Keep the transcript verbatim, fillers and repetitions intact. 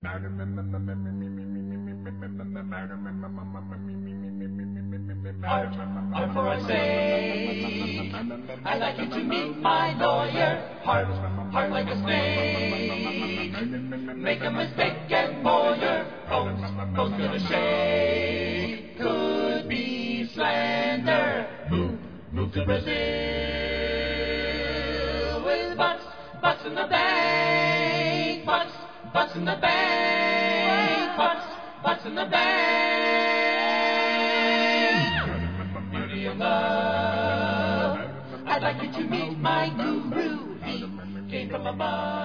Art, art for I say, I'd like you to meet my lawyer. Heart, heart like a snake, make a mistake and lawyer. Bones, bones gonna shake, could be slander. Move, move to Brazil with butts, butts in the bank, butts, butts in the bank, butts, butts in the bank. Beauty of love, I'd like you to meet my guru. He came from above.